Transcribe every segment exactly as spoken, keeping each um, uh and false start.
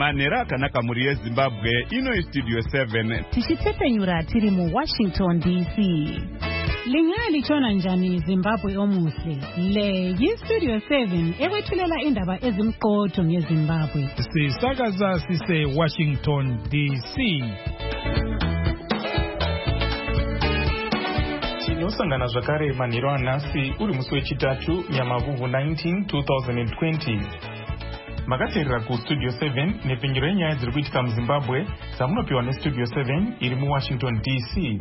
manera kanaka muri yeZimbabwe ino studio seven. Tichitepenyura tiri mu Washington D C. Lingali chona njani Zimbabwe omuhle. Le yi studio seven ekwethulela indaba ezimqotho ngeZimbabwe. Sisakaza sise Washington D C. Tinosangana zvakare manhero anhasi uri musi wechitatu Nyamavhuvhu nineteen twenty twenty. Makateerera kustudio seven nepfenyuro yenyaya dziri kuitika muZimbabwe dzamunopiwa nestudio seven iri muWashington D C.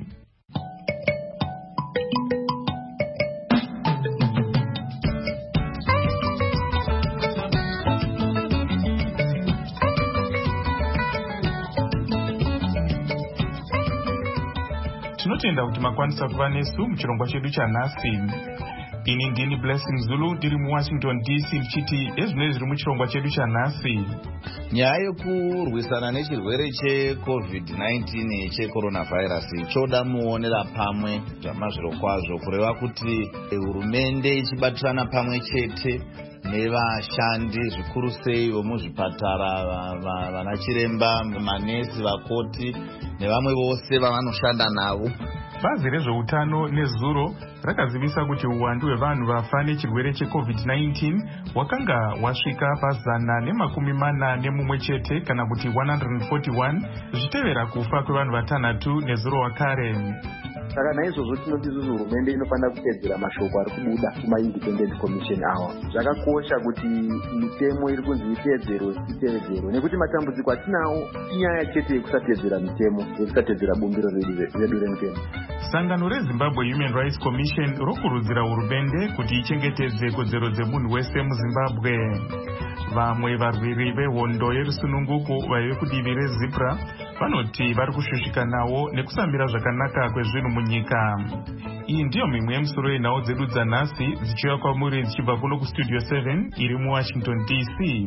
Tinotenda kuti makwanisa kuva nesu muchirongwa chedu chanhasi. Ini ndini Blessing Zulu ndiri muWashington D C ndichiti ezvinenge zviri muchirongwa chedu chanhasi. Nyaya yekurwisana nechirwere checovid nineteen checoronavirus choda muonera pamwe zvamazviro kwazvo, kureva kuti hurumende ichibatirana pamwe chete nevashandi zvikuru sei vemuzvipatara, vanachiremba, manesi, vakoti nevamwe vose vavanoshanda navo. Bazi rezveutano nezuro rakazivisa kuti uwandu hwevanhu vafa nechirwere checovid nineteen wakanga wasvika pazana nemakumi mana nemumwe chete kana kuti one hundred forty-one zvichitevera kufa kwevanhu vatanhatu nezuro wakare. Saka naizvozvo tinoti isusu hurumende inofanira kupedzera mashoko ari kubuda kuma-independent commission awa. Zvakakosha kuti mitemo iri kunzi itedzerwe itedzerwe, nekuti matambudziko atinawo inyaya chete yekusatedzera mitemo, yekusatedzera bumbiro redu remitemo. Sangano reZimbabwe Human Rights Commission rokurudzira hurumende kuti ichengetedze kodzero dzemunhu wese muZimbabwe. Vamwe varwiri vehondo yerusununguko vaive kudivi reZipra vanoti vari kushushikanawo nekusamira zvakanaka kwezvinhu munyika. Iyi ndiyo mimwe yemusoro yenhau dzedu dzanhasi dzichiuya kwamuri dzichibva kuno kustudio seven iri muWashington D C.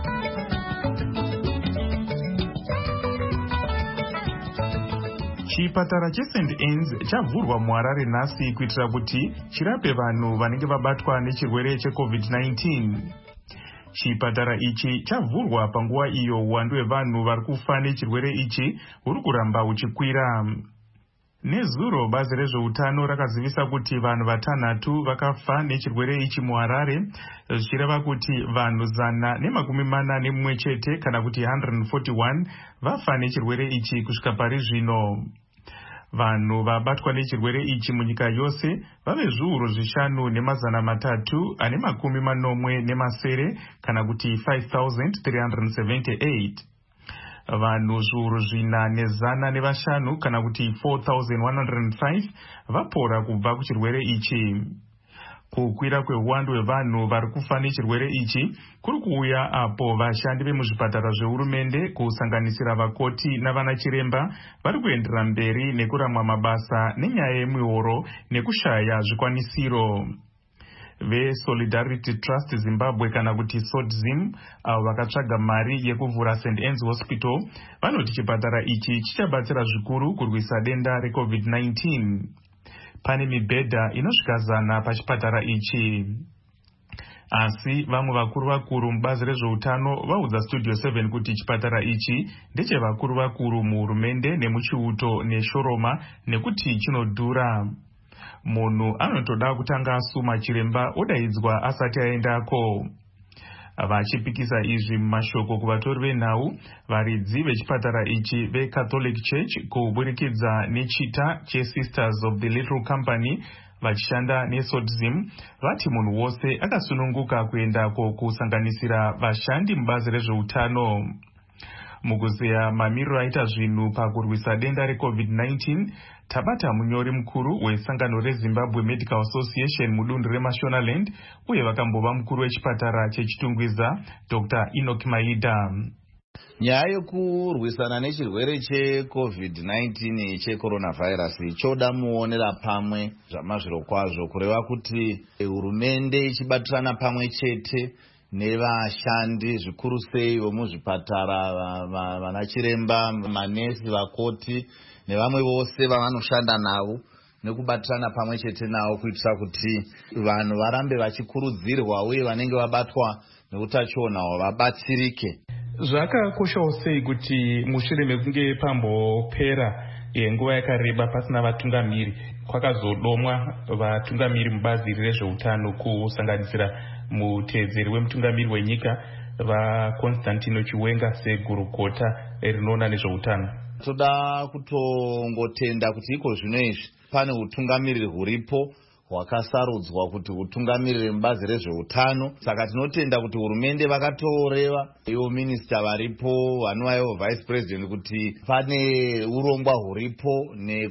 Chipatara cheSaint Anne's chavhurwa muHarare nhasi kuitira kuti chirape vanhu vanenge vabatwa nechirwere checovid nineteen. Chipatara ichi chavhurwa panguva iyo uwandu hwevanhu vari kufa nechirwere ichi huri kuramba huchikwira. Nezuro bazi rezveutano rakazivisa kuti vanhu vatanhatu vakafa nechirwere ichi muHarare, zvichireva kuti vanhu zana nemakumi mana nemumwe chete kana kuti one hundred forty-one vafa nechirwere ichi kusvika pari zvino. Vanhu vabatwa nechirwere ichi munyika yose vave zviuru zvishanu nemazana matatu ane makumi manomwe nemasere kana kuti five thousand three hundred seventy-eight. Vanhu zviuru zvina nezana nevashanu kana kuti four thousand one hundred five vapora kubva kuchirwere ichi. Kukwira kweuwandu hwevanhu vari kufa nechirwere ichi kuri kuuya apo vashandi vemuzvipatara zvehurumende kusanganisira vakoti navanachiremba vari kuendera mberi nekuramwa mabasa nenyaya yemihoro nekushaya zvikwanisiro. VeSolidarity Trust Zimbabwe kana kuti SOTZIM avo vakatsvaga mari yekuvhura Saint Anne's Hospital vanoti chipatara ichi chichabatsira zvikuru kurwisa denda recovid nineteen. Pane mibhedha inosvika zana pachipatara ichi. Asi vamwe vakuru vakuru mubazi rezveutano vaudza studio seven kuti chipatara ichi ndechevakuru vakuru muhurumende nemuchiuto neshoroma nekuti chinodhura. Munhu anotoda kutanga asuma chiremba odaidzwa asati aendako. Vachipikisa izvi mumashoko kuvatori venhau, varidzi vechipatara ichi veCatholic Church kuburikidza nechita cheSisters of the Little Company vachishanda neSOTZIM vati munhu wose akasununguka kuendako kusanganisira vashandi mubazi rezveutano. Mukuzeya mamiriro aita zvinhu pakurwisa denda recovid nineteen, tabata munyori mukuru wesangano reZimbabwe Medical Association mudunhu reMashonaland uye vakambova mukuru wechipatara chechitungwiza Doctor Enoch Maida. Nyaya yekurwisana nechirwere checovid nineteen checoronavirus choda muonera pamwe zvamazviro kwazvo, kureva kuti hurumende ichibatirana pamwe chete nevashandi zvikuru sei vemuzvipatara, vanachiremba, manesi, vakoti nevamwe vose vavanoshanda navo nekubatirana pamwe chete navo kuitira kuti vanhu varambe vachikurudzirwa uye vanenge vabatwa neutachiona vabatsirike. Zvakakoshawo sei kuti mushure mekunge pambopera nguva yakareba pasina vatungamiri kwakazodomwa vatungamiri mubazi rezveutano kusanganisira muteedzeri wemutungamiri wenyika vaConstantino Chiwenga segurukota rinoona nezveutano? Toda kutongotenda kuti iko zvino izvi pane utungamiriri huripo hwakasarudzwa kuti utungamiriri mubazi rezveutano. Saka tinotenda kuti hurumende vakatoreva ivo minista varipo vanova ivo vice president kuti pane urongwa huripo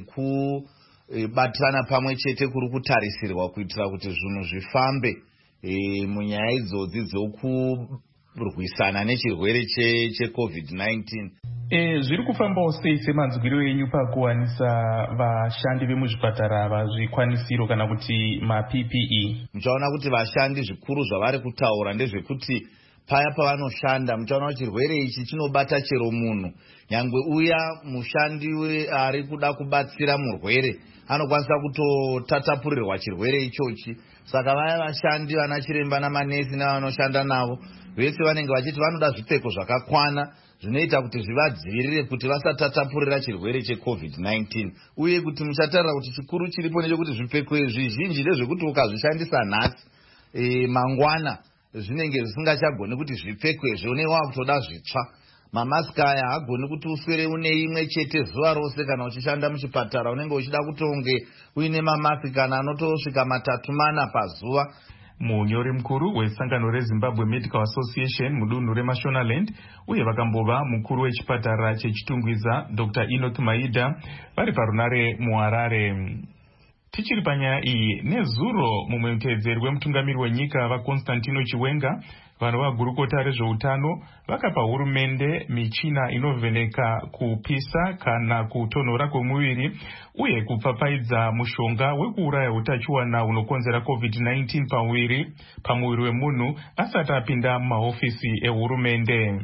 nekubatirana pamwe chete kuri kutarisirwa kuitira kuti zvinhu zvifambe e, munyaya idzodzi dzokurwisana nechirwere checovid nineteen. E, zviri kufambawo sei semanzwiro enyu pakuwanisa vashandi vemuzvipatara vazvikwanisiro kana kuti ma-P P E? Muchaona kuti vashandi zvikuru zvavari kutaura ndezvekuti paya pavanoshanda muchaona kuti chirwere ichi chinobata chero munhu. Nyangwe uya mushandi ari kuda kubatsira murwere anokwanisa kutotatapurirwa chirwere ichochi. Saka vaya vashandi vana chiremba namanesi nevanoshanda navo vese vanenge vachiti vanoda zvipfeko zvakakwana zvinoita kuti zvivadzivirire kuti vasatatapurira chirwere checovid nineteen. Uye kuti muchatarira kuti chikuru chiripo nechekuti zvipfeko zvizhinji ndezvekuti ukazvishandisa nhasi e, mangwana zvinenge zvisingachagoni kuti zvipfekwe zvionewa kutoda zvitsva. Mamaska aya hagoni kuti uswere une imwe chete zuva rose kana uchishanda muchipatara. Unenge uchida kutonge uine mamaski kana anotosvika matatu mana pazuva. Munyori mukuru wesangano reZimbabwe Medical Association mudunhu reMashonaland uye vakambova mukuru wechipatara chechitungwiza Doctor Enoch Maida vari parunare muHarare. Tichiri panyaya iyi, nezuro mumwe muteedzeri wemutungamiri wenyika vaConstantino Chiwenga vanova gurukota rezveutano vakapa hurumende michina inovheneka kupisa kana kutonhora kwemuviri uye kupfapfaidza mushonga wekuuraya utachiwana hunokonzera covid nineteen pamuviri pamuviri wemunhu asati apinda mumahofisi ehurumende.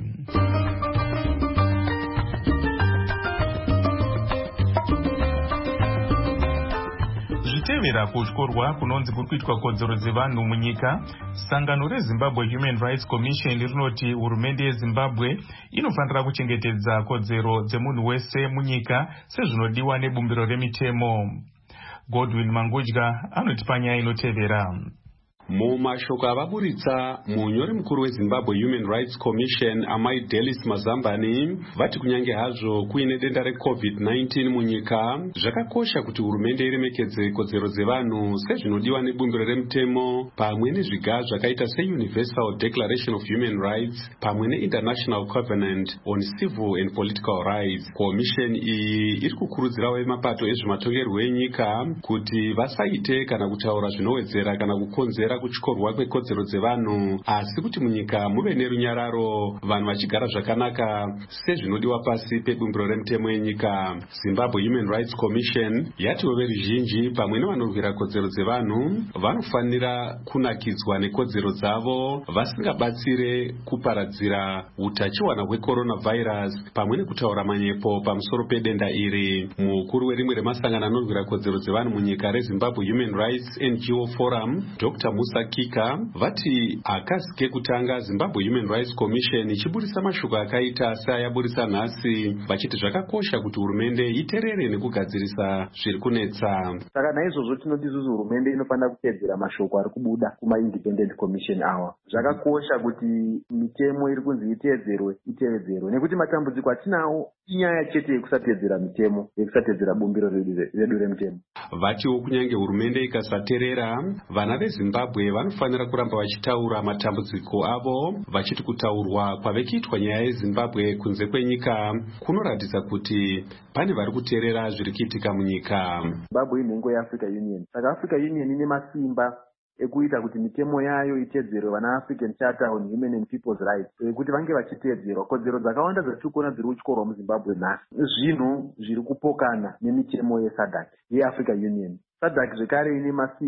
Tevera kutyorwa kunonzi kuri kuitwa kodzero dzevanhu munyika, sangano reZimbabwe Human Rights Commission rinoti hurumende yeZimbabwe inofanira kuchengetedza kodzero dzemunhu wese munyika sezvinodiwa nebumbiro remitemo. Godwin Mangudya anoti panyaya inotevera. Mumashoko avaburitsa munyori mukuru weZimbabwe Human Rights Commission Amai Delis Mazambani vati kunyange hazvo kuine denda recovid nineteen munyika zvakakosha kuti hurumende iremekedze kodzero dzevanhu sezvinodiwa nebumbiro remutemo pamwe nezviga zvakaita seUniversal Declaration of Human Rights pamwe neInternational Covenant on Civil and Political Rights. Commission iyi iri kukurudzira vemapato ezvematongerwo enyika kuti vasaite kana kutaura zvinowedzera kana kukonzera kuchikorwa kwekodzero dzevanhu asi kuti munyika muve nerunyararo vanhu vachigara zvakanaka sezvinodiwa pasi pebumbiro remutemo yenyika. Zimbabwe Human Rights Commission yatiwo veruzhinji pamwe nevanorwira kodzero dzevanhu vanofanira kunakidzwa nekodzero dzavo vasingabatsire kuparadzira utachiwana hwecoronavirus pamwe nekutaura manyepo pamusoro pedenda iri. Mukuru werimwe remasangano anorwira kodzero dzevanhu munyika reZimbabwe Human Rights N G O Forum Doctor Musa Kika vati akazi kekutanga Zimbabwe Human Rights Commission ichiburisa mashoko akaita seayaburisa nhasi vachiti zvakakosha kuti hurumende iterere nekugadzirisa zviri kunetsa. Saka naizvozvo tinoti isusu hurumende inofanira kuteedzera mashoko ari kubuda kuma-independent commission awa. Zvakakosha kuti mitemo iri kunzi iteedzerwe iteedzerwe nekuti matambudziko atinawo inyaya chete yekusateedzera mitemo yekusateedzera bumbiro redu remutemo. Vatiwo kunyange hurumende ikasateerera vana veZimbabwe vanofanira kuramba vachitaura matambudziko avo vachiti kutaurwa kwavekiitwa nyaya yeZimbabwe kunze kwenyika kunoratidza kuti pane vari kuteerera zviri kuitika munyika. Zimbabwe inhengo yeAfrica Union. Saka Africa Union ine masimba ekuita kuti mitemo yayo iteedzerwe vana African Charter on Human and People's Rights kuti vange vachiteedzerwa. Kodzero dzakawanda dzatiri kuona dziri kuchikorwa muZimbabwe nhasi zvinhu zviri kupokana nemitemo yeSADC yeAfrica Union. SADC zvekare ine masimba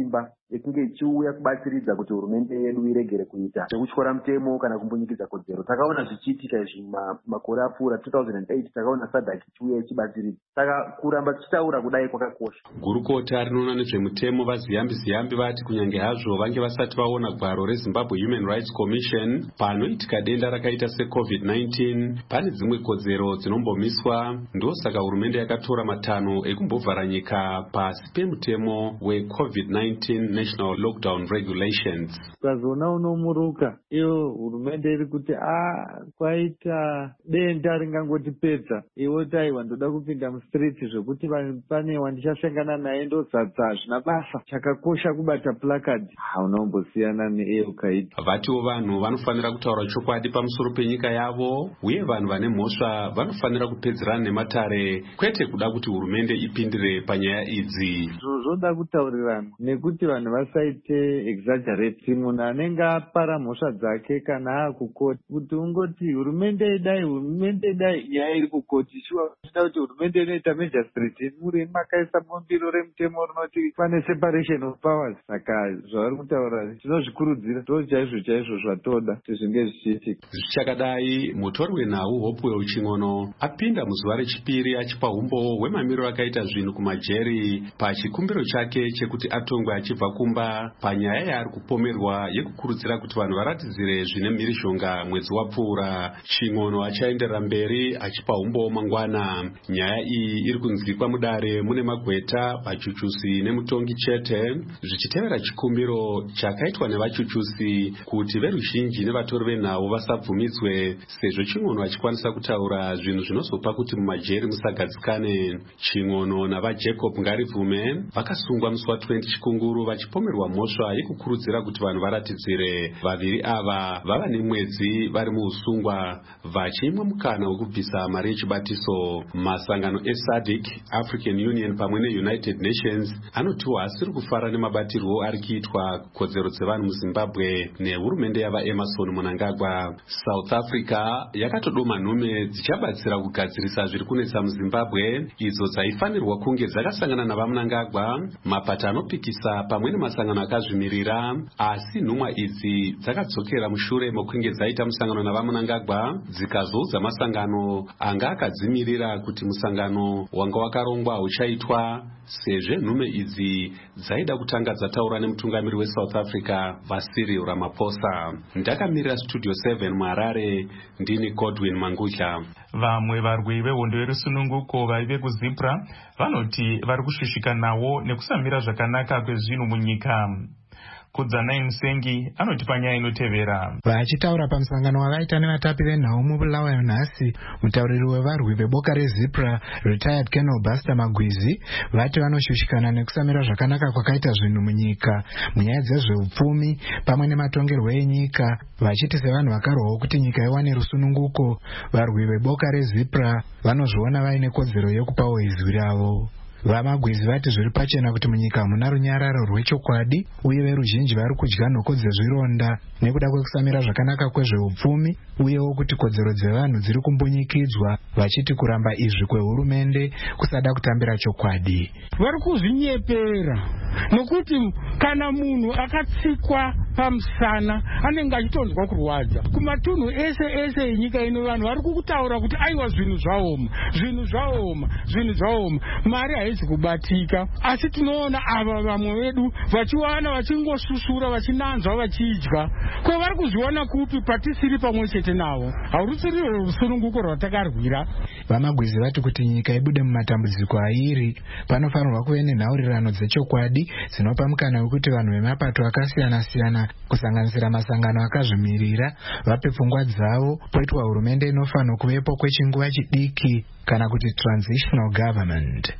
yekunge ichiuya kubatsiridza kuti hurumende yedu iregere kuita zvekutyora mutemo kana kumbunyikidza kodzero. Takaona zvichiitika izvi makore apfuura two thousand eight, takaona SADC ichiuya ichibatsiridza. Saka kuramba tichitaura kudai kwakakosha. Gurukota rinoona nezvemutemo vaziyambi ziyambi vati kunyange hazvo vange vasati vaona gwaro reZimbabwe Human Rights Commission panoitika denda rakaita secovid nineteen, pane dzimwe kodzero dzinombomiswa. Ndosaka hurumende yakatora matanho ekumbovhara nyika pasi pemutemo wecovid nineteen National Lockdown Regulations. Ukazona unomuruka iyo hurumende iri kuti ah kwaita denda ringangotipedza, iwo taiwa ndoda kupinda mustriti zvekuti pane wandichasangana naye ndozadza hazvina basa. Chakakosha kubata placard, haunombosiyana neiyo kaita. Vatiwo vanhu vanofanira kutaura chokwadi pamusoro penyika yavo, uye vanhu vane mhosva vanofanira kupedzerana nematare, kwete kuda kuti hurumende ipindire panyaya idzi. Zvoda kutaurirana nekuti vanhu vasaite exaggerate. Munhu anenge apara mhosva dzake kana akukoti kuti ungoti hurumende idai hurumende idai nyaya iri kukoti, shuwa zvida kuti hurumende inoita magistrate muri makaisa mumbiro remutemo rinoti pane separation of powers. Saka zvavari kutaura tinozvikurudzira, ndo chaizvo chaizvo zvatoda kuti zvinge zvichiitika. Zvichakadai, mutori wenhau Hopewell Ching'ono apinda muzuva rechipiri achipa umbo hwemamiriro akaita zvinhu kumajeri pachikumbiro chake chekuti atongwe achibva kumba panyaya yaari kupomerwa yekukurudzira kuti vanhu varatidzire zvine mhirishonga mwedzi wapfuura. Ching'ono achaenderera mberi achipa umbo mangwana. Nyaya iyi iri kunzwikwa mudare mune magweta, vachuchusi nemutongi chete, zvichitevera chikumbiro chakaitwa nevachuchusi kuti veruzhinji nevatori venhau vasabvumidzwe, sezvo Ching'ono achikwanisa kutaura zvinhu zvinozopa kuti mumajeri musagadzikane. Ching'ono navaJacob Ngaribvume vakasungwa musi wa20 chikunguru vachipomerwa mhosva yekukurudzira kuti vanhu varatidzire. Vaviri ava vava nemwedzi vari muusungwa vachimwa mukana wekubvisa mari yechibatiso. Masangano eSADC, African Union pamwe neUnited Nations anotiwa asiri kufara nemabatirwo ari kuitwa kodzero dzevanhu muZimbabwe nehurumende yava Emerson Mnangagwa. South Africa yakatodoma nhume dzichabatsira kugadzirisa zviri kunetsa muZimbabwe, idzo dzaifanirwa kunge dzakasangana navaMnangagwa, mapata anopikisa pamwe nemasangano akazvimirira, asi nhumwa idzi dzakadzokera mushure mokunge dzaita musangano navaMnangagwa dzikazoudza masangano anga akadzimirira kuti musangano wanga wakarongwa uchaitwa, sezvo nhume idzi dzaida kutanga dzataura nemutungamiri weSouth Africa vaCyril Ramaphosa. Ndakamirira Studio seven muHarare, ndini Godwin Mangudla. Vamwe varwi vehondo yerusununguko vaive kuZipra vanoti vari kushushika nawo nekusamira zvakanaka kwezvinhu munyika. Kudzanai Musengi anoti panyaya inotevera. Vachitaura pamusangano wavaita nevatapi venhau mubulawayo nhasi, mutauriri wevarwi veboka reZipra retired Colonel Buster Magwizi vati vanoshushikana nekusamira zvakanaka kwakaita zvinhu munyika munyaya dzezveupfumi pamwe nematongerwo enyika, vachiti sevanhu vakarohwa kuti nyika iwane rusununguko, varwi veboka reZipra vanozviona vaine kodzero yokupawo izwi ravo. Vamagwizi vati zviri pachena kuti munyika hamuna runyararo rwechokwadi, uye veruzhinji vari kudya nhoko dzezvironda nekuda kwekusamira zvakanaka kwezveupfumi, uyewo kuti kodzero dzevanhu dziri kumbunyikidzwa, vachiti kuramba izvi kwehurumende kusada kutambira chokwadi. Vari kuzvinyepera nokuti kana munhu akatsikwa pamusana anenge achitonzwa kurwadza. Kumatunhu ese ese enyika ino vanhu vari kutaura kuti aiwa zvinhu zvaoma, zvinhu zvaoma, zvinhu zvaoma, mari haizi kubatika. Asi tinoona ava vamwe vedu vachiwana vachingosusura vachinanzwa vachidya. Ko vari kuzviona kupi patisiri pamwe chete navo? Haurusiri rusununguko rwatakarwira. Vamagwizi vati kuti nyika ibude mumatambudziko airi panofanirwa kuve nenhaurirano dzechokwadi dzinopa mukana wekuti vanhu vemapato akasiyana siyana kusanganisira masangano akazvimirira vape pfungwa dzavo, poitwa hurumende inofanirwa kuvepo kwechinguva chidiki kana kuti transitional government.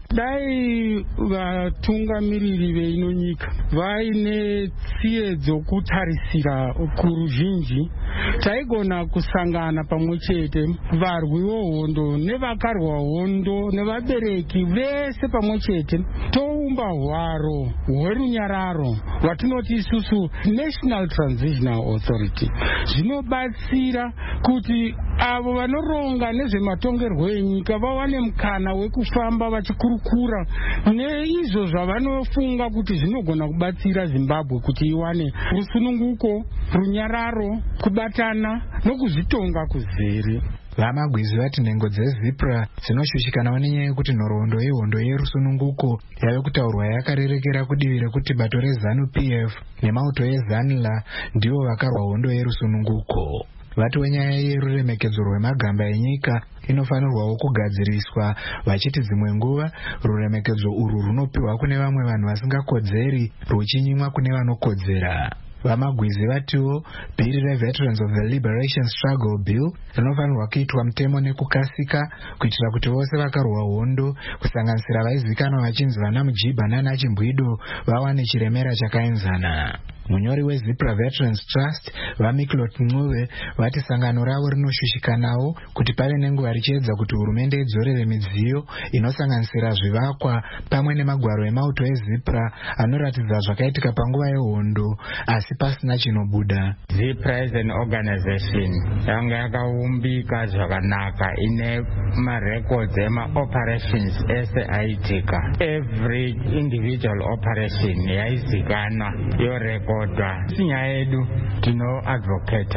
Dai vatungamiriri veino nyika vaine tsiye dzokutarisira kuruzhinji, taigona kusangana pamwe chete varwi vohondo nevakarwa hondo nevabereki vese pamwe chete, toumba hwaro hwerunyararo hwatinoti isusu National Transitional Authority. Zvinobatsira kuti avo vanoronga nezvematongerwo enyika vawane mukana wekufamba vachikurukura neizvo zvavanofunga kuti zvinogona kubatsira Zimbabwe kuti iwane rusununguko, runyararo, kubatana nokuzvitonga kuzere. Vamagwizi vati nhengo dzeZIPRA dzinoshushikanawo nenyaya yekuti nhoroondo yehondo yerusununguko yave kutaurwa yakarerekera kudivi rekuti bato reZANU-P F nemauto eZANLA ndivo vakarwa hondo yerusununguko. Vati wenyaya yeruremekedzo rwemagamba enyika inofanirwawo kugadziriswa, vachiti dzimwe nguva ruremekedzo urwu runopiwa kune vamwe vanhu vasingakodzeri ruchinyimwa kune vanokodzera. Vamagwizi vatiwo bhiri reVeterans of the Liberation Struggle Bill rinofanirwa kuitwa mutemo nekukasika kuitira kuti vose vakarwa hondo kusanganisira vaizikanwa vachinzi vana Mujiba nana Chimbwido vawane chiremera chakaenzana. Munyori weZIPRA Veterans Trust vaMiklot Ncube vati sangano ravo rinoshushikanawo kuti pave nenguva richiedza kuti hurumende idzorere midziyo inosanganisira zvivakwa pamwe nemagwaro emauto eZIPRA anoratidza zvakaitika panguva yehondo asi pasina chinobuda. ZIPRA is an organization yanga yakaumbika zvakanaka ine marecords ema-operations ese aitika. Every individual operation yaizikanwa yo record. Sinya yedu tino advocate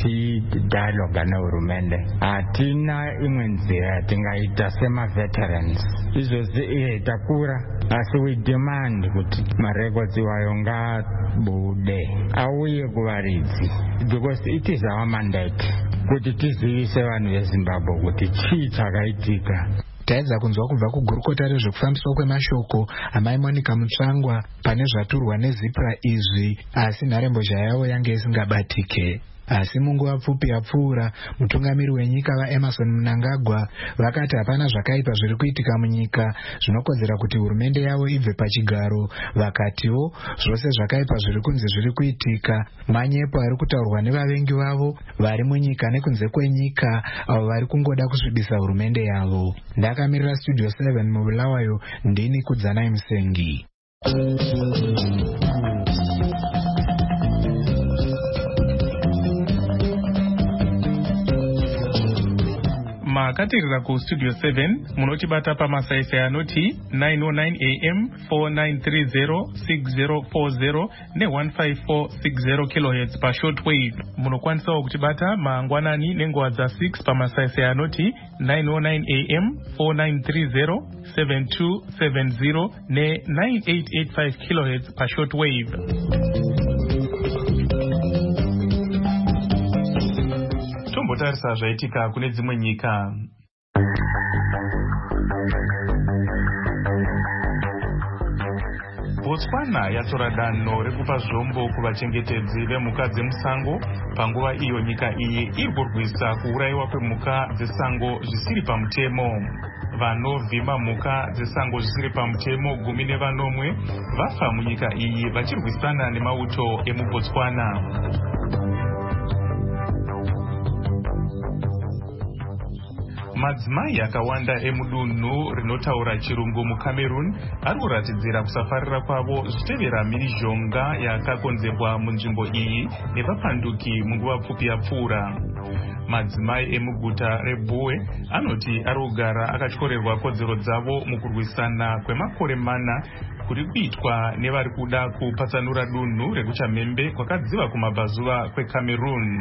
tichidaloga nehurumende. Hatina imwe nzira tingaita sema veterans. Izvozvi takura asi we demand kuti marecords iwayo ngabude auye kuvaridzi because it is our mandate kuti tizivise vanhu veZimbabwe kuti chii chakaitika. Taedza kunzwa kubva kugurukota rezvekufambiswa kwemashoko amai Monica Mutsvangwa pane zvaturwa neZIPRA izvi, asi nharembozha yavo yange isingabatike. Asi munguva pfupi yapfuura mutungamiri wenyika vaEmerson Mnangagwa vakati hapana zvakaipa zviri kuitika munyika zvinokodzera kuti hurumende yavo ibve pachigaro. Vakatiwo zvose zvakaipa zviri kunze zviri kuitika manyepo ari kutaurwa nevavengi vavo vari munyika nekunze kwenyika avo vari kungoda kusvibisa hurumende yavo. Ndakamirira Studio seven mubulawayo ndini Kudzanai Musengi. Makatirira ku Studio seven munotibata pamasaisai anoti nine oh nine A M, four nine three zero, six zero four zero ne one five four six zero kilohertz pa shortwave. Munokwanisawo kutibata mangwanani nenguva dza six pamasaisai anoti nine oh nine A M, four nine three zero, seven two seven zero ne nine eight eight five kilohertz pa shortwave. Tombotarisa zvaitika kune dzimwe nyika. Botswana yatora danho rekupa zvombo kuvachengetedzi vemhuka dzemusango panguva iyo nyika iyi iri kurwisa kuurayiwa kwemhuka dzesango zvisiri pamutemo. Vanovhima mhuka dzesango zvisiri pamutemo gumi nevanomwe vafa munyika iyi vachirwisana nemauto emuBotswana. Madzimai akawanda emudunhu rinotaura chirungu muCameroon ari kuratidzira kusafarira kwavo zvitevera mhirizhonga yakakonzerwa munzvimbo iyi nevapanduki munguva pfupi yapfuura. Madzimai emuguta reBoe anoti ari kugara akatyorerwa kodzero dzavo mukurwisana kwemakore mana kuri kuitwa nevari kuda kupatsanura dunhu rekuchamhembe kwakadziva kumabvazuva kweCameroon.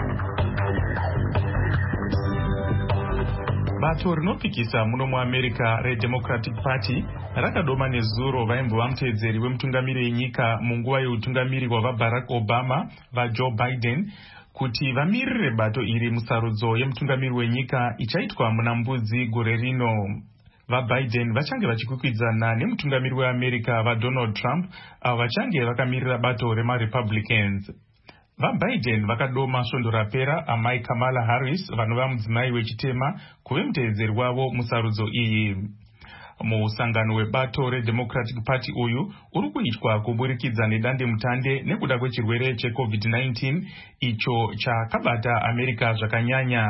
Bato rinopikisa muno muAmerica reDemocratic Party rakadoma nezuro vaimbova muteedzeri wemutungamiri wenyika munguva yeutungamiri hwavaBarack Obama vaJoe Biden kuti vamirire bato iri musarudzo yemutungamiri wenyika ichaitwa muna Mbudzi gore rino. VaBiden vachange vachikwikwidzana nemutungamiri weAmerica vaDonald Trump avo vachange vakamirira bato remaRepublicans. VaBiden vakadoma svondo rapera amai Kamala Harris vanova mudzimai wechitema kuve muteedzeri wavo musarudzo iyi. Musangano webato reDemocratic Party uyu uri kuitwa kuburikidza nedande mutande nekuda kwechirwere cheCovid nineteen icho chakabata America zvakanyanya.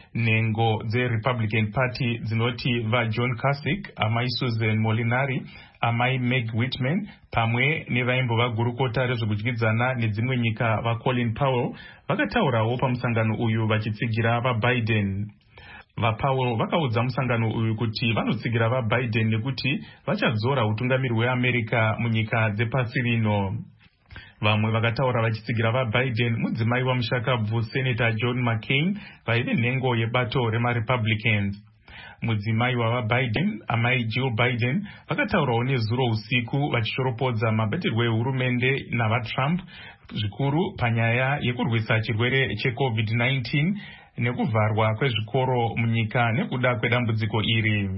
Nengo dzeRepublican Party dzinoti vaJohn Kasich, amai Susan Molinari amai Meg Whitman pamwe nevaimbova gurukota rezvekudyidzana nedzimwe nyika vaColin Powell vakataurawo pamusangano uyu vachitsigira vaBiden. VaPowell vakaudza musangano uyu kuti vanotsigira vaBiden nekuti vachadzora utungamiri hweAmerica munyika dzepasi rino. Vamwe vakataura vachitsigira vaBiden mudzimai wamushakabvu Senator John McCain vaive nhengo yebato remaRepublicans. Mudzimai wavaBiden, amai Jill Biden, vakataurawo nezuro usiku vachishoropodza mabatirwo ehurumende navaTrump zvikuru panyaya yekurwisa chirwere cheCovid nineteen nekuvharwa kwezvikoro munyika nekuda kwedambudziko iri.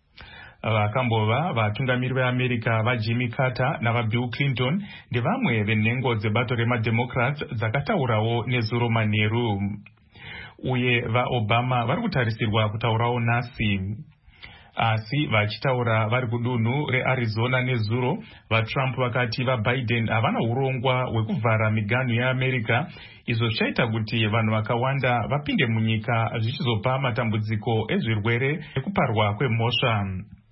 Vakambova vatungamiri veAmerica vaJimmy Carter navaBill Clinton ndevamwe venhengo dzebato remademocrats dzakataurawo nezuro manheru. Uye vaObama vari kutarisirwa kutaurawo nhasi. Asi vachitaura vari kudunhu reArizona nezuro, vaTrump vakati vaBiden havana urongwa hwekuvhara miganhu yeAmerica, izvo zvichaita kuti vanhu vakawanda vapinde munyika zvichizopa matambudziko ezvirwere nekuparwa kwemhosva.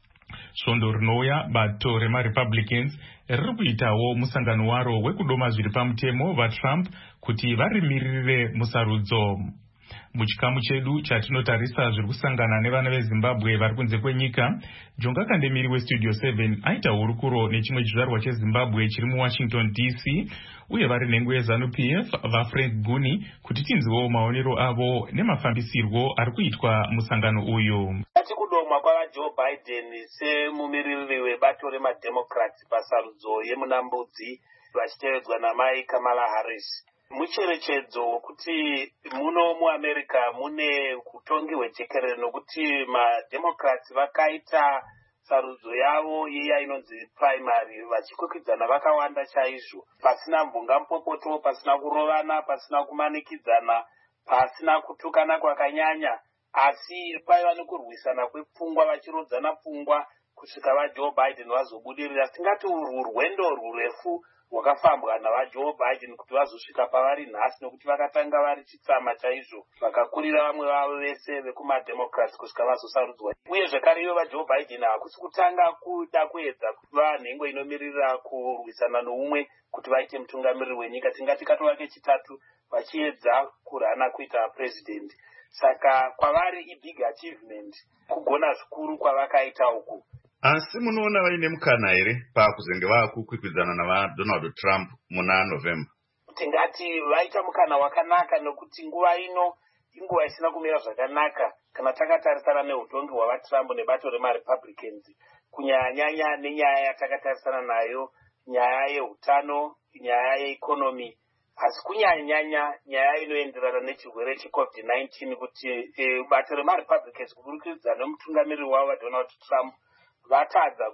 Svondo rinouya bato remaRepublicans riri kuitawo musangano waro wekudoma zviri pamutemo vaTrump kuti varimirire musarudzo. Muchikamu chedu chatinotarisa zviri kusangana nevana veZimbabwe vari kunze kwenyika, Jonga Kandemiri weStudio seven aita hurukuro nechimwe chizvarwa cheZimbabwe chiri muWashington D C, uye vari nhengo yeZanu P F vaFrank Guni kuti tinziwo maonero avo nemafambisirwo ari kuitwa musangano uyu. Kudomwa kwavaJoe Biden semumiriri webato remademocrats pasarudzo yemunambudzi vachitevedzwa namai Kamala Harris. Mucherechedzo wekuti muno muAmerica mune utongi hwejekerere nokuti mademocrats vakaita sarudzo yavo iya inonzi primary vachikwikwidzana vakawanda chaizvo, pasina mbungampopoto, pasina kurovana, pasina kumanikidzana, pasina kutukana kwakanyanya, asi paiva nekurwisana kwepfungwa vachirodzana pfungwa kusvika vaJoe Biden vazobudirira. Tingati urwendo rurefu wakafambwa navaJoe Biden kuti vazosvika pavari nhasi, nekuti vakatanga vari chitsama chaizvo vakakurira vamwe vavo vese vekumademocrats kusvika vazosarudzwa. Uye zvekare ivo vaJoe Biden hakusi kutanga kuda kuedza kuva nhengo inomirira kurwisana noumwe kuti vaite mutungamiriri wenyika. Tingati katova kechitatu vachiedza kurana kuita president. Saka kwavari ibig achievement kugona zvikuru kwavakaita uku. Asi munoona vaine mukana here pakuzenge vakukwikwidzana navaDonald Trump muna November? Tingati vaita mukana wakanaka, nokuti nguva ino inguva isina kumira zvakanaka kana takatarisana neutongi hwavaTrump nebato remaRepublicans, kunyanya nenyaya yatakatarisana nayo, nyaya yeutano, nyaya yeikonomi, asi kunyanya nyaya inoenderana nechirwere cheCovid nineteen, kuti e, bato remaRepublicans kuburikidza nemutungamiriri wavo vaDonald Trump vatadza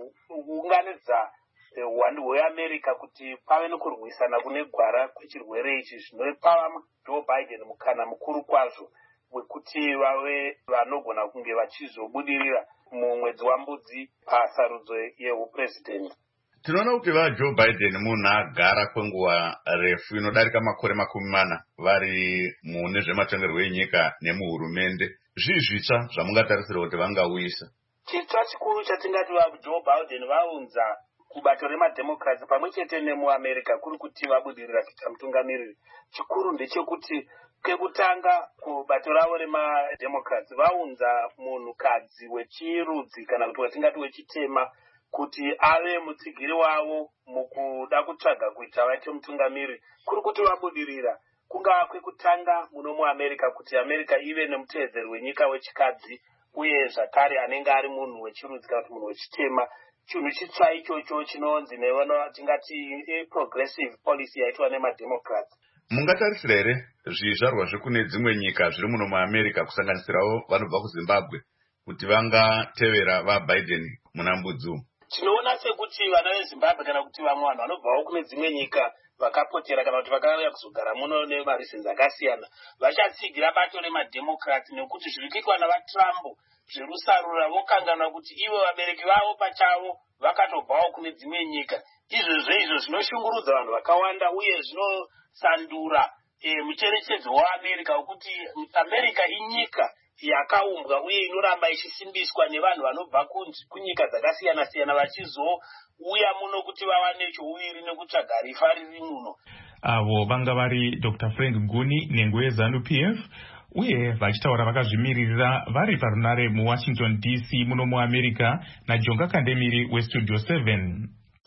kuunganidza uwandu hweAmerica kuti pave nekurwisana kune gwara kwechirwere ichi, zvinopa Joe Biden mukana mukuru kwazvo wekuti vave vanogona kunge vachizobudirira mumwedzi wambudzi pasarudzo yehupresident. Tinoona kuti vaJoe Biden munhu agara kwenguva refu inodarika makore makumi mana vari mune zvematongerwo enyika nemuhurumende. Zvii zvitsva zvamungatarisira kuti vangauyisa? Chitsva chikuru chatingati vaJoe Biden vaunza kubato remademocrats pamwe chete nemuAmerica kuri kuti vabudirira kuita mutungamiriri. Chikuru ndechekuti kekutanga kubato ravo remademocrats vaunza munhukadzi wechirudzi kana kuti watingati wechitema kuti ave mutsigiri wavo mukuda kutsvaga kuita vaite mutungamiriri. Kuri kuti vabudirira kungava kwekutanga muno muAmerica kuti America ive nemuteedzeri wenyika wechikadzi, uye zvakare anenge ari munhu wechirudzi kana kuti munhu wechitema. Chinhu chitsva ichocho chinonzi nevana tingati progressive policy yaitwa nemademocrats. Mungatarisira here zvizvarwa zvekune dzimwe nyika zviri muno muAmerica kusanganisirawo vanobva kuZimbabwe kuti vangatevera vaBiden muna mbudzi? Tinoona sekuti vana veZimbabwe kana kuti vamwe vanhu vanobvawo kune dzimwe nyika vakapotera kana kuti vakauya kuzogara muno nemareasons akasiyana vachatsigira bato remademocrats, nekuti zviri kuitwa navaTrump zverusarura vokanganwa kuti ivo vabereki vavo pachavo vakatobvawo kune dzimwe nyika. Izvozvo izvo zvinoshungurudza vanhu vakawanda, uye zvinosandura e, mucherechedzo waAmerica wekuti America inyika yakaumbwa uye inoramba ichisimbiswa nevanhu vanobva kunyika dzakasiyana siyana vachizouya muno kuti vawane chouviri nekutsvaga rifa riri muno. Avo vanga vari Doctor Frank Nguni nenguve ZANU P F uye vachitaura vakazvimiririra vari parunare muWashington D C muno muAmerica naJonga Kandemiri weStudio seven.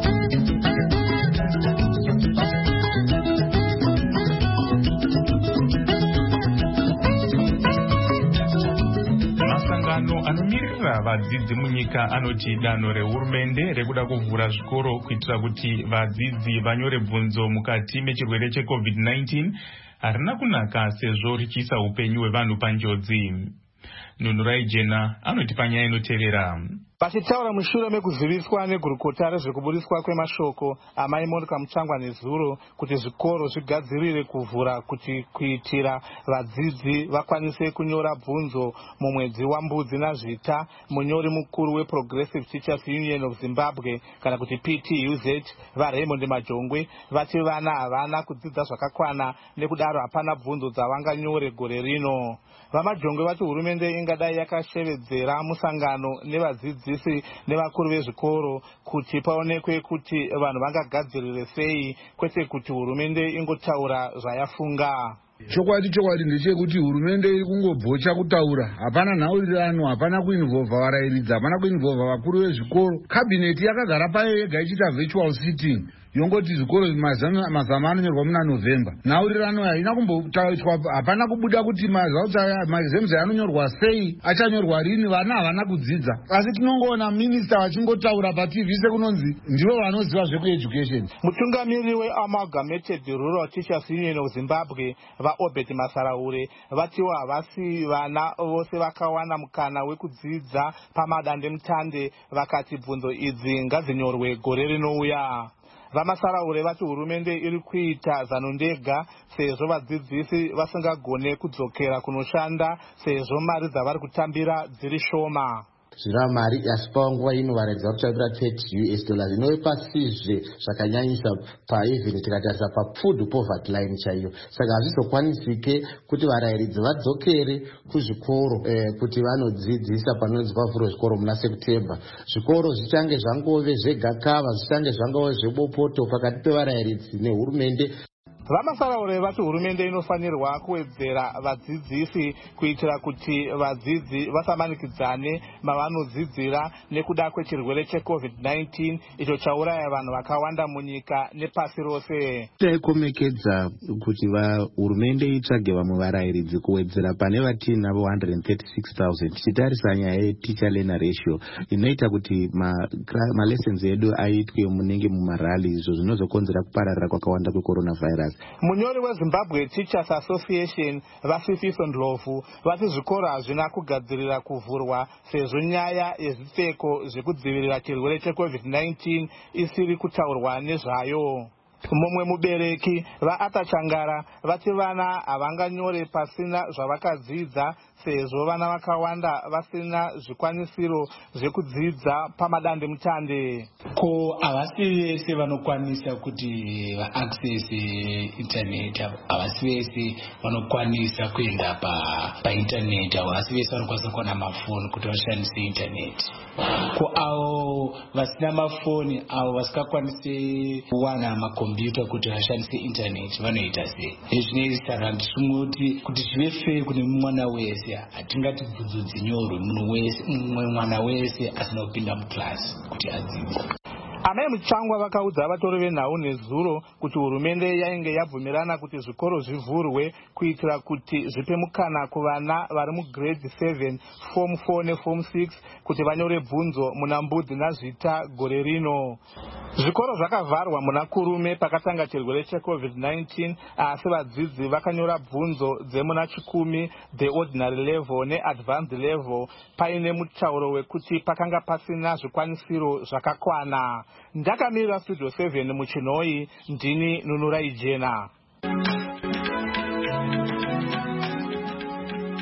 Masangano anomirira vadzidzi munyika anoti danho rehurumende rekuda kuvhura zvikoro kuitira kuti vadzidzi vanyore bvunzo mukati mechirwere cheCovid nineteen harina kunaka sezvo richiisa upenyu hwevanhu panjodzi. Nunurai Jena anoti panyaya inotevera. Vachitaura mushure mekuziviswa negurukota rezvekuburiswa kwemashoko amai Monica Muchangwa nezuro kuti zvikoro zvigadzirire kuvhura kuti kuitira vadzidzi vakwanise kunyora bvunzo mumwedzi waMbudzi naZvita, munyori mukuru weProgressive Teachers Union of Zimbabwe kana kuti P T U Z vaRaymond Majongwe vati vana havana kudzidza zvakakwana nekudaro hapana bvunzo dzavanganyore gore rino. VaMajongwe vati hurumende ingadai yakashevedzera musangano nevadzidzisi nevakuru vezvikoro kuti paonekwe kuti vanhu vangagadzirire sei kwete kuti hurumende ingotaura zvayafunga. Chokwadi chokwadi ndechekuti hurumende iri kungobvocha kutaura, hapana nhaurirano, hapana kuinvolva varairidzi, hapana kuinvolva vakuru vezvikoro. Kabineti yakagara payo yega ichiita virtual sitting yongoti zvikoro mazama anonyorwa muna November. Nhaurirano haina kumbotaurwa, hapana kubuda kuti mazemze anonyorwa sei, achanyorwa rini, vana havana kudzidza. Asi tinongoona minista vachingotaura paTV sekunonzi ndivo vanoziva zvekueducation. Mutungamiri weAmalgamated Rural Teachers Union of Zimbabwe vaObert Masaraure vatiwa havasi vana vose vakawana mukana wekudzidza pamadandemutande vakati bvunzo idzi ngadzinyorwe gore rinouya. VaMasaraure vati hurumende iri kuita zano ndega sezvo vadzidzisi vasingagone kudzokera kunoshanda sezvo mari dzavari kutambira dziri shoma. Zvina mari asi panguva ino varaidzi vakutambira thirty U S dollars inove pasizve zvakanyanyisa paevheni tikatarisa pafood poverty line chaiyo. Saka hazvizokwanisike kuti varairidzi vadzokere kuzvikoro eh, kuti vanodzidzisa panonzi pavhurwa zvikoro muna September. Zvikoro zvichange zvangove zvegakava, zvichange zvangove zvebopoto pakati pevarairidzi nehurumende. VaMasaraure vati hurumende inofanirwa kuwedzera vadzidzisi kuitira kuti vadzidzi vasamanikidzane mavanodzidzira nekuda kwechirwere cheCovid nineteen icho chauraya vanhu vakawanda munyika nepasi rose. Taikomekedza kuti hurumende itsvage vamwe varairidzi kuwedzera pane vatinavo one hundred thirty-six thousand tichitarisa nyaya yeteacher learner ratio inoita kuti malessons edu aitwe munenge mumarali, izvo zvinozokonzera kupararira kwakawanda kwecoronavirus. Munyori weZimbabwe Teachers Association vaSifiso Ndlovu vati zvikoro hazvina kugadzirira kuvhurwa sezvo nyaya yezvipfeko zvekudzivirira chirwere cheCovid nineteen isiri kutaurwa nezvayo. Mumwe mubereki vaAtachangara vati vana havanganyore pasina zvavakadzidza sezvo vana vakawanda vasina zvikwanisiro zvekudzidza pamadandemutande. Ko havasi vese vanokwanisa kuti vaaccess internet, havasi vese vanokwanisa kuenda painternet, havasi vese vanokwanisa kuwana mafoni kuti vashandise internet. Ko avo vasina mafoni, avo vasingakwanise kuwana makombiyuta kuti vashandise internet vanoita sei? Izvi saka ndichinoti kuti zvive fair kune mwana wese, hatingati bvunzo dzinyorwe mumwe mwana wese asina kupinda muklasi kuti adzidze. Amai Muchangwa vakaudza vatori venhau nezuro kuti hurumende yainge yabvumirana kuti zvikoro zvivhurwe kuitira kuti zvipe mukana kuvana vari mugrade seven, form four neform six kuti vanyore bvunzo muna Mbudzi naZvita gore rino. Zvikoro zvakavharwa muna Kurume pakatanga chirwere cheCovid nineteen, asi vadzidzi vakanyora bvunzo dzemuna Chikumi, the ordinary level neadvanced level, paine mutauro wekuti pakanga pasina zvikwanisiro zvakakwana. Ndakamira Studio seven muChinoi, ndini Nunurai Jena.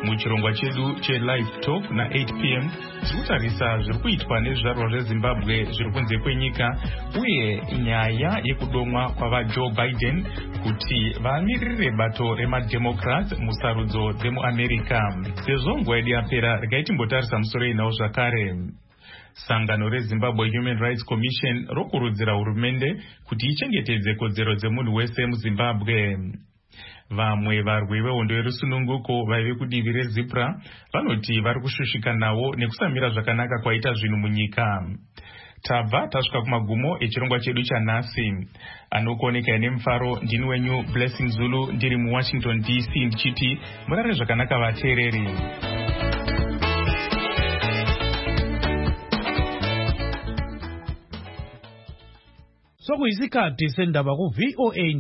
muchirongwa chedu chelive talk na eight p m tikutarisa zviri kuitwa nezvizvarwa zvezimbabwe zviri kunze kwenyika uye nyaya yekudomwa kwavajoe biden kuti vamiririre bato remademocrats musarudzo dzemuamerica. Sezvo nguva yedu yapera, regai timbotarisa musoro inawo zvakare. Sangano reZimbabwe Human Rights Commission rokurudzira hurumende kuti ichengetedze kodzero dzemunhu wese muZimbabwe. Vamwe varwi vehondo yerusununguko vaive kudivi reZipra vanoti vari kushushikanawo nekusamira zvakanaka kwaita zvinhu munyika. Tabva tasvika kumagumo echirongwa chedu chanhasi. Anokuoneka nemufaro ndini wenyu Blessing Zulu ndiri muWashington D C ndichiti murare zvakanaka vateereri. Sokuyisikhathi sendaba ku V O A